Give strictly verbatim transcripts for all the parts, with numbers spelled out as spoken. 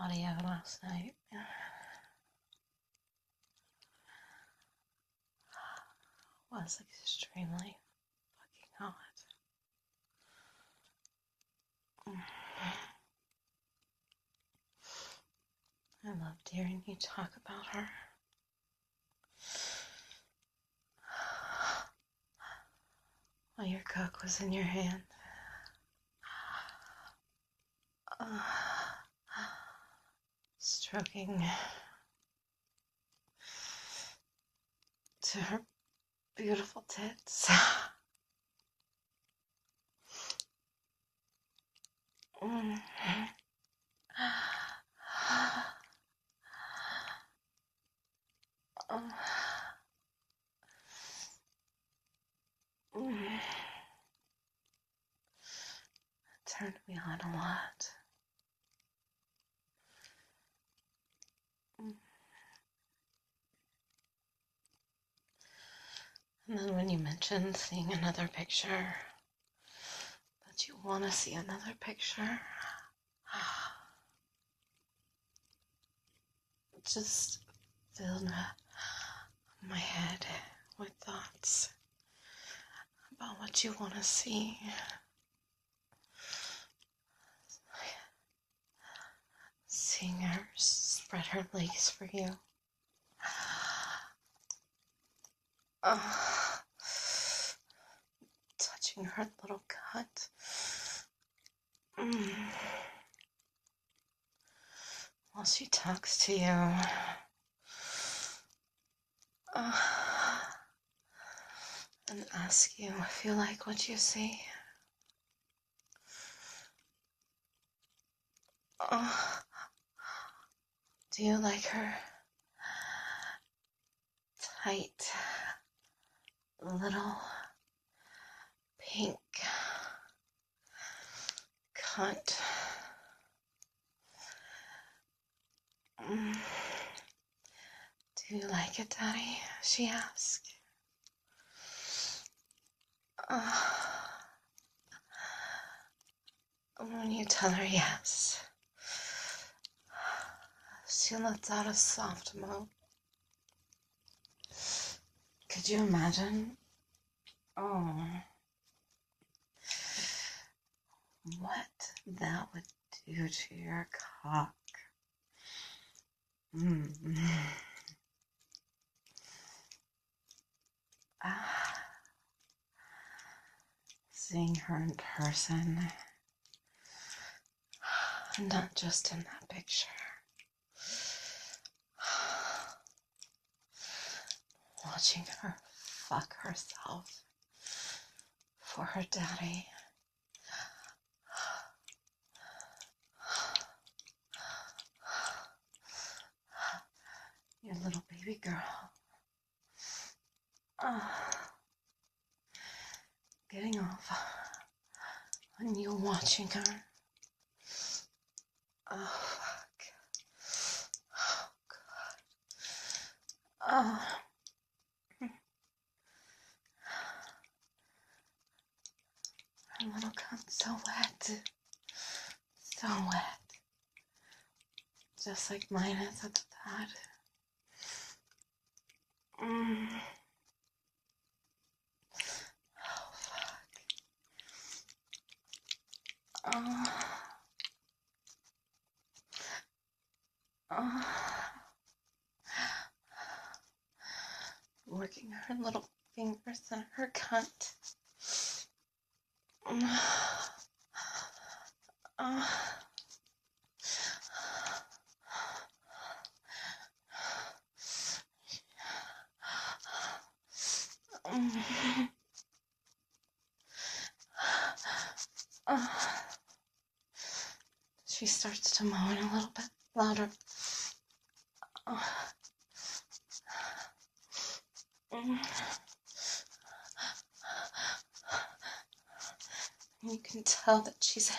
audio last night. It was extremely fucking hot. I loved hearing you talk about her. While your cook was in your hand. Uh, stroking to her beautiful tits. Mm. Uh, mm. It turned me on a lot. Mm. And then when you mentioned seeing another picture, that you want to see another picture, it just filled my head with thoughts about what you want to see. Seeing her spread her legs for you. Uh, touching her little cut. Mm. While she talks to you. Uh, and ask you if you like what you see. Uh, do you like her tight little pink cunt? Mm. Do you like it, Daddy? She asked. Uh, when you tell her yes, she lets out a soft moan. Could you imagine? Oh, what that would do to your cock. Mm. Ah. Seeing her in person, not just in that picture. Watching her fuck herself for her daddy. Your little baby girl. Uh, getting off on you watching her. Oh, fuck. Oh, God. Oh. Her little cunt's so wet. So wet. Just like mine is at that. Mm. Oh, fuck. Oh. Oh. Working her little fingers in her cunt. Oh. Oh. She starts to moan a little bit louder. You can tell that she's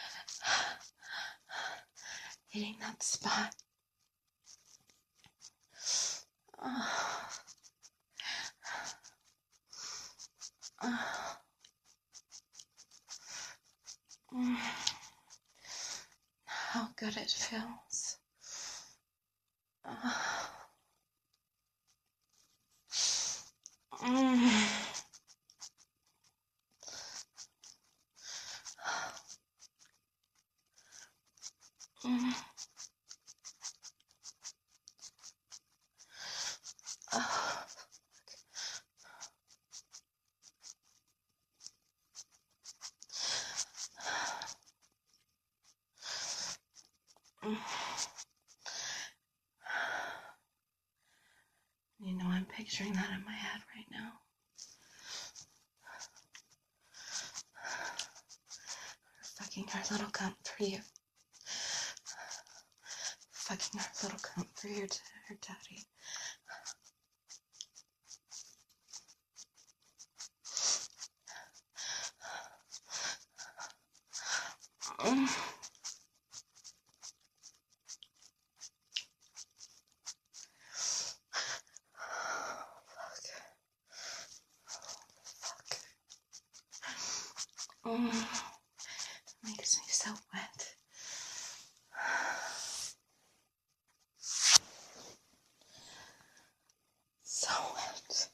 hitting that spot. How good it feels. Mm. Mm. Oh. Mm. You know, I'm picturing that in my head right now. Fucking her little cunt for you. Fucking her little cunt for your t- her daddy. Mm. Mm. Makes me so wet. So wet.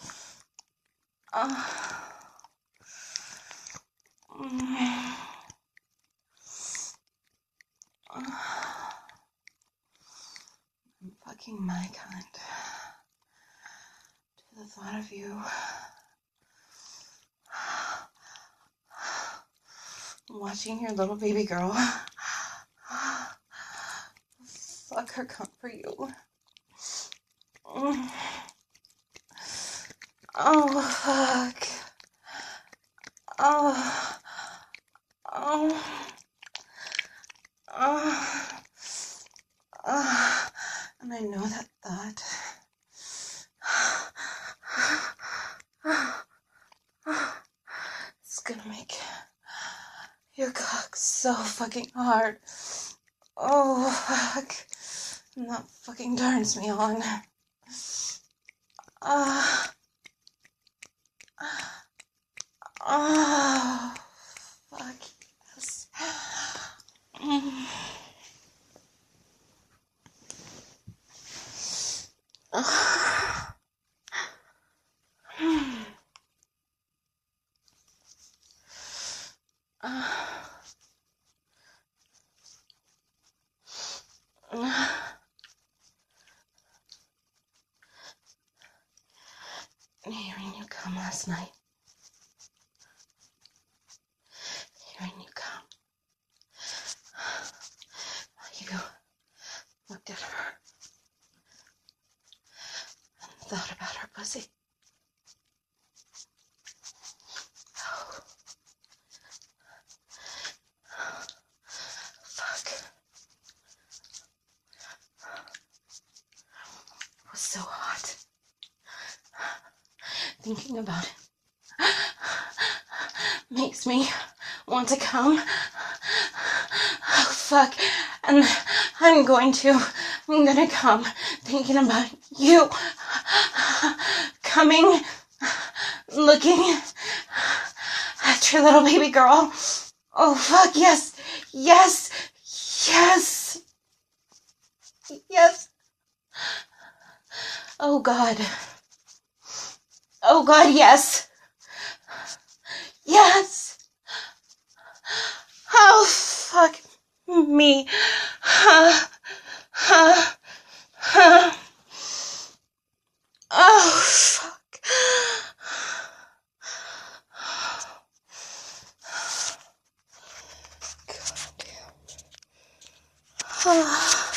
Uh. Mm. Uh. I'm fucking my kind. To the thought of you watching your little baby girl fuck her cunt for you. Mm. Oh, fuck. Oh. Oh. Oh. Oh. And I know that thought. It's gonna make your cock so fucking hard. Oh, fuck. And that fucking turns me on. Ah. Uh. Oh, fuck yes. Mm. Oh. Mm. Uh. Uh. Hearing you come last night. Hearing you come. You looked at her and thought about her pussy. Oh. Fuck. It was so hot. Thinking about it makes me want to come. Oh, fuck. And I'm going to, I'm gonna come thinking about you coming, looking at your little baby girl. Oh, fuck, yes, yes, yes, yes. Oh, God. Oh, God, yes. Yes. Oh, fuck me. Huh. Huh. Huh. Oh, fuck. God damn. Oh.